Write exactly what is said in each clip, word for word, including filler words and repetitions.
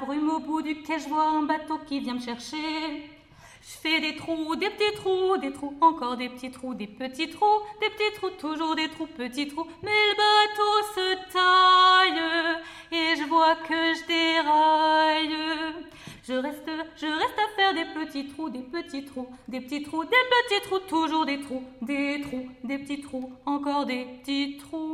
brume au bout du quai, je vois un bateau qui vient me chercher. Je fais des trous, des petits trous, des trous, encore des petits trous, des petits trous, des petits trous, toujours des trous, petits trous. Mais le bateau se taille et je vois que je déraille. Je reste, je reste à faire des petits trous, des petits trous, des petits trous, des petits trous, toujours des trous, des trous, des petits trous, encore des petits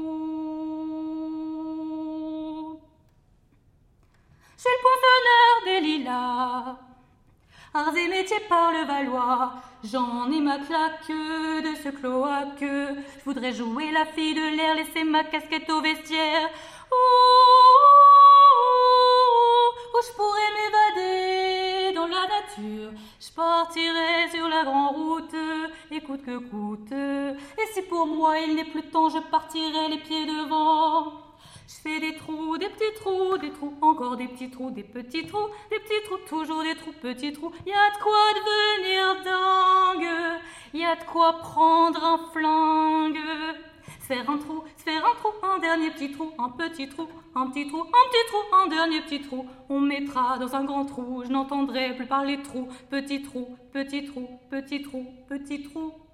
trous. Je suis le poinçonneur des lilas, arts et métiers par le Valois. J'en ai ma claque de ce cloaque. Je voudrais jouer la fille de l'air, laisser ma casquette au vestiaire. Ouh, où je pourrais m'évader dans la nature. Je partirais sur la grande route, et coûte que coûte. Et si pour moi il n'est plus temps, je partirai les pieds devant. Je fais des trous, des petits trous, des trous, encore des petits trous, des petits trous, des petits trous, toujours des trous, petits trous. Y a de quoi devenir dingue, y a de quoi prendre un flingue. Se faire un trou, se faire un trou, un dernier petit trou, un petit trou, un petit trou, un petit trou, un dernier petit trou. On mettra dans un grand trou, je n'entendrai plus parler de trou, petit trou, petit trou, petit trou, petit trou.